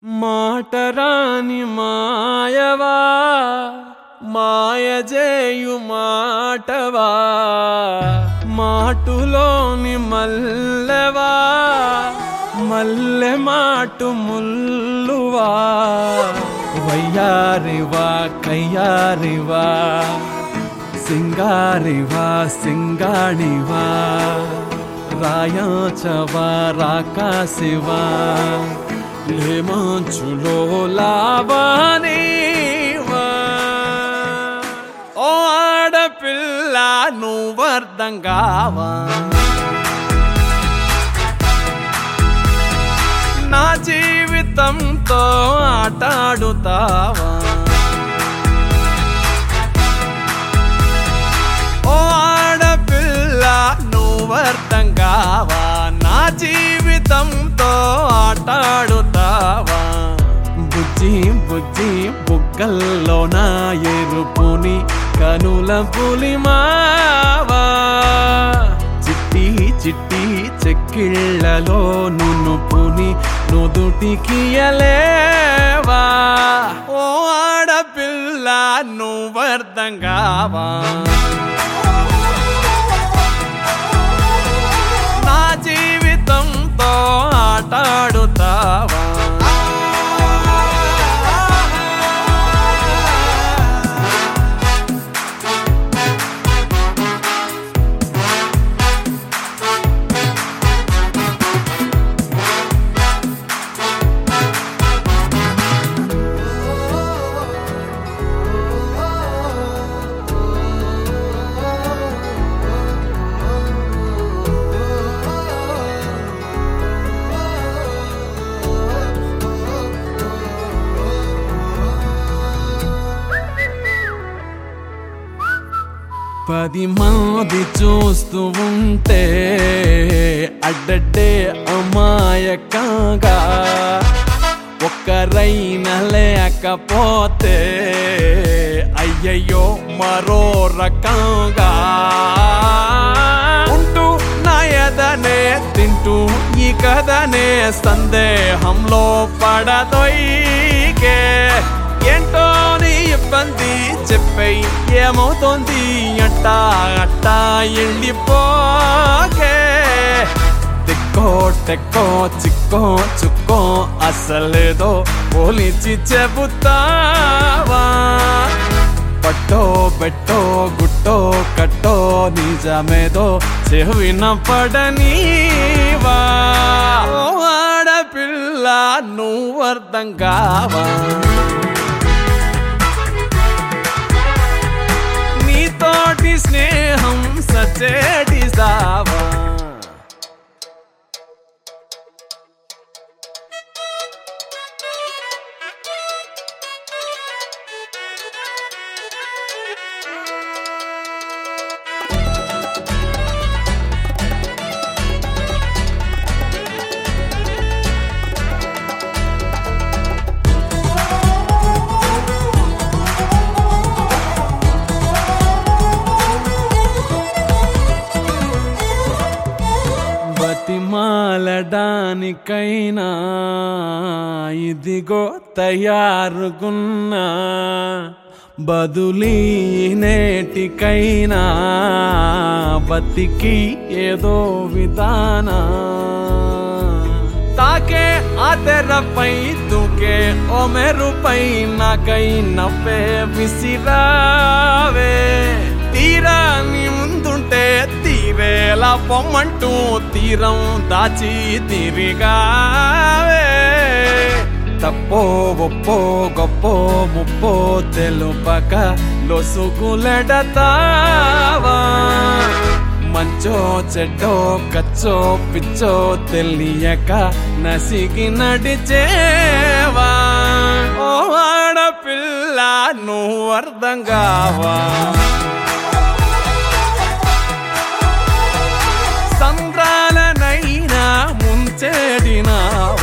మాటరాని మాయవా మాయజేయు మాటవా మాటులోని మల్లెవా మల్లె మాటు ముల్లువా వయ్యారివా కయ్యారివా సింగారివా సింగాణివా రాయాచవా రాకాసివా లేమంచులో లావానివా ఓ ఆడపిల్ల నువ్వర్థం కావా నా జీవితంతో ఆటాడుతావా ఓ ఆడపిల్ల నువ్వర్థం కావా నా జీవితంతో ఆటాడుతావా బుజ్జి బుజ్జి బుగ్గల్లో నా ఎరుపుని కనుల పులిమావా చిట్టి చిట్టి చెక్కిళ్ళలో నునుపుని నుదుటికియలేవా ఓ ఆడపిల్ల నువ్వర్థం కావా నా జీవితంతో ఆటాడుతావా పది మంది చూస్తూ ఉంటే అడ్డడ్డే అమాయకంగా ఒక్కరైనా లేకపోతే అయ్యయ్యో మరో రకంగా ఉంటూ నా ఎదనే తింటూ ఈ కథనే సందేహంలో పడదొయ్యే ఏంటో నీ ఇబ్బంది చెప్పై ఏమవుతోంది అట్టా అట్టా వెళ్ళిపోకే తిక్కో టెక్కో చిక్కో చుక్కో అసలేదో పోలిచి చెబుతావా పట్టో బెట్టో గుట్టో కట్టో నిజమేదో చెవిన పడనీవా ఓ ఆడపిల్ల నువ్వర్థం కావా నీతోటి స్నేహం సచేటి సావా బతిమాలడానికైనా ఇదిగో తయారుగున్నా బదులీ నేటికైనా బతికి ఏదో విధానా తాకే ఆ తెరపై దూకే ఓ మెరుపై నాకై నవ్వే విసిరావే తీరాని ముందుంటే తీరేలా పొమ్మంటూ తీరం దాచి తిరిగావే తప్పో ఒప్పో గొప్పో ముప్పో తెలుపక లొసుగులెడతావా మంచో చెడ్డో కచ్చో పిచ్చో తెలియక నసిగి నడిచేవా ఓ ఆడపిల్ల నువ్వర్థం కావా సంద్రాలనైనా ముంచెడినావా